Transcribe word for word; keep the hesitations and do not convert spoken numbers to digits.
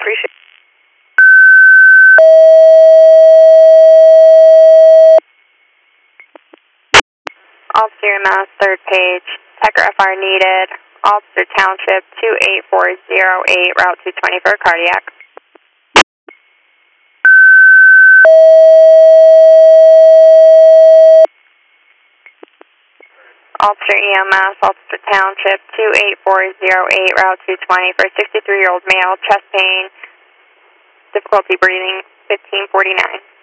Appreciate it. Officer Mass, third page. Tecker F R needed. Officer Township two eight four zero eight, Route two twenty for cardiac. Officer E M S, Officer Township two eight four zero eight, Route two twenty for sixty-three-year-old male, chest pain, difficulty breathing, fifteen forty-nine.